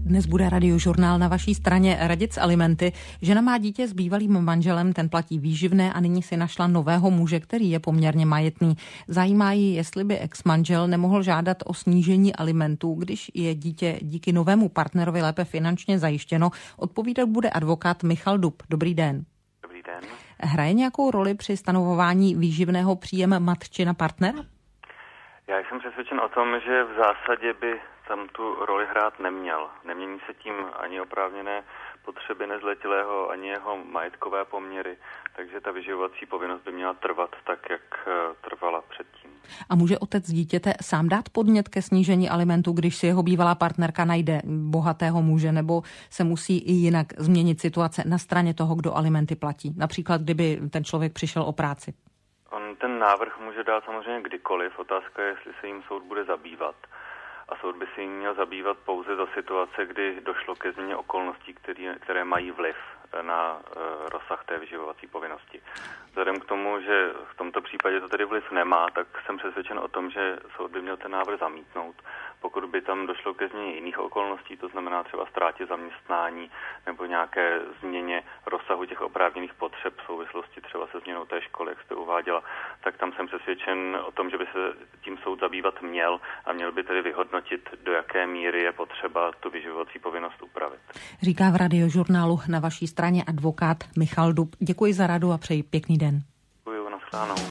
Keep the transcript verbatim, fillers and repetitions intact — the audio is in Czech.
Dnes bude Radiožurnál na vaší straně radit s alimenty. Žena má dítě s bývalým manželem, ten platí výživné a nyní si našla nového muže, který je poměrně majetný. Zajímá ji, jestli by ex-manžel nemohl žádat o snížení alimentů, když je dítě díky novému partnerovi lépe finančně zajištěno. Odpovídat bude advokát Michal Dub. Dobrý den. Dobrý den. Hraje nějakou roli při stanovování výživného příjem matčina partnera? Já jsem přesvědčen o tom, že v zásadě by tam tu roli hrát neměl. Nemění se tím ani oprávněné potřeby nezletilého, ani jeho majetkové poměry, takže ta vyživovací povinnost by měla trvat tak, jak trvala předtím. A může otec dítěte sám dát podnět ke snížení alimentů, když si jeho bývalá partnerka najde bohatého muže, nebo se musí i jinak změnit situace na straně toho, kdo alimenty platí? Například, kdyby ten člověk přišel o práci. On ten návrh může dát samozřejmě kdykoliv. Otázka je, jestli se jim soud bude zabývat. A soud by se jim měl zabývat pouze do situace, kdy došlo ke změně okolností, které, které mají vliv na uh, rozsah té vyživovací povinnosti. Vzhledem k tomu, že v tomto případě to tedy vliv nemá, tak jsem přesvědčen o tom, že soud by měl ten návrh zamítnout. Pokud by tam došlo ke změně jiných okolností, to znamená třeba ztrátě zaměstnání nebo nějaké změně rozsahu těch oprávněných potřeb v souvislosti třeba se změnou té školy, jak jste uváděla, tak tam jsem přesvědčen o tom, že by se tím soud zabývat měl a měl by tedy vyhodnotit, do jaké míry je potřeba tu vyživovací povinnost upravit. Říká v Radiožurnálu na vaší straně advokát Michal Dub. Děkuji za radu a přeji pěkný den. Děkuji, nashledanou.